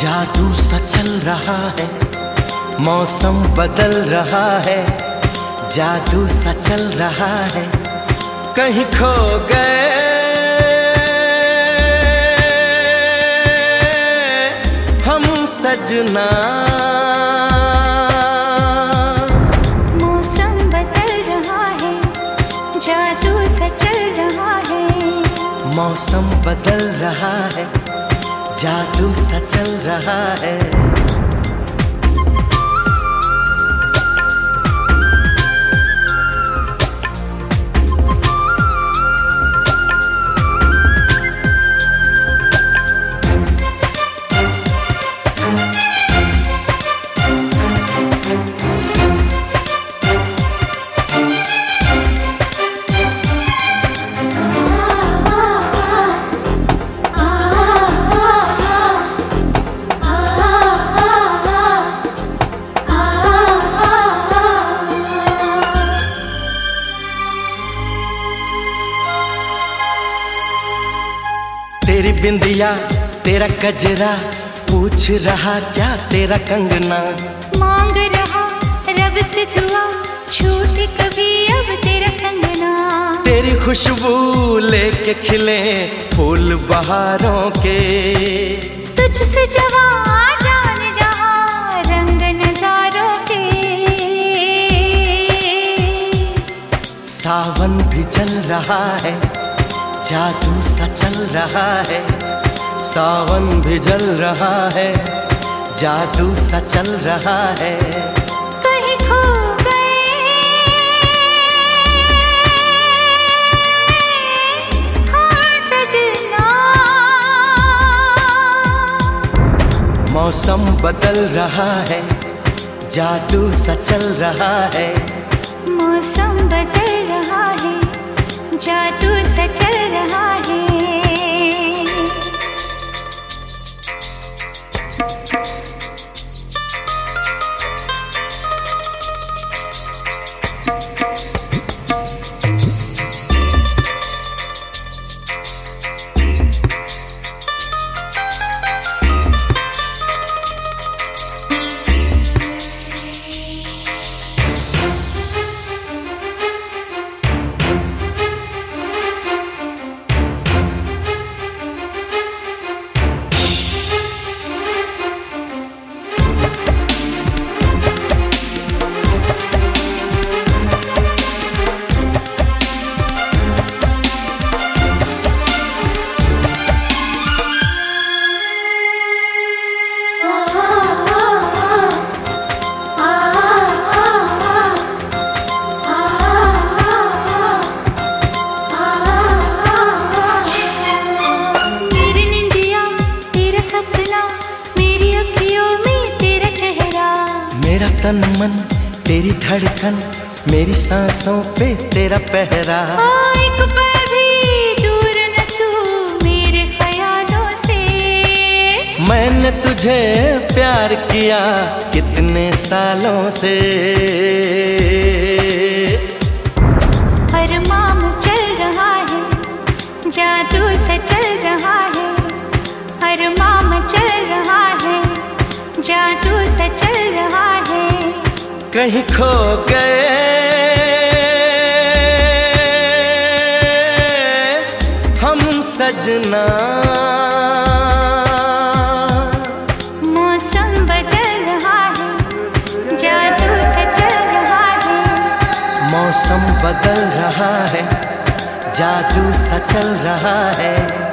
जादू सा चल रहा है, मौसम बदल रहा है, जादू सा चल रहा है, कहीं खो गए हम सजना। मौसम बदल रहा है, जादू सा चल रहा है, मौसम बदल रहा है, जादू सा चल रहा है। तेरी बिंदिया तेरा गजरा पूछ रहा क्या तेरा कंगना, मांग रहा रब से दुआ छूटे कभी अब तेरा संगना। तेरी खुशबू लेके खिले फूल बहारों के, तुझसे जवां जान जहां रंग नजारों के। सावन भी चल रहा है, जादू सा चल रहा है, सावन भी जल रहा है, जादू सा चल रहा है, कहीं खो गए हम सजना। मौसम बदल रहा है, जादू सा चल रहा है, मौसम बदल रहा है, जादू सा चल रहा है। मेरा तन मन तेरी धड़कन, मेरी सांसों पे तेरा पहरा। एक पल भी दूर न तू मेरे ख्यालों से। मैंने तुझे प्यार किया कितने सालों से। अरमान चल रहा है, जादू सा चल रहा है, अरमान चल रहा है, जादू सा चल रहा है, कहीं खो गए हम सजना। मौसम बदल रहा है, जादू सा चल रहा है, मौसम बदल रहा है, जादू सा चल रहा है।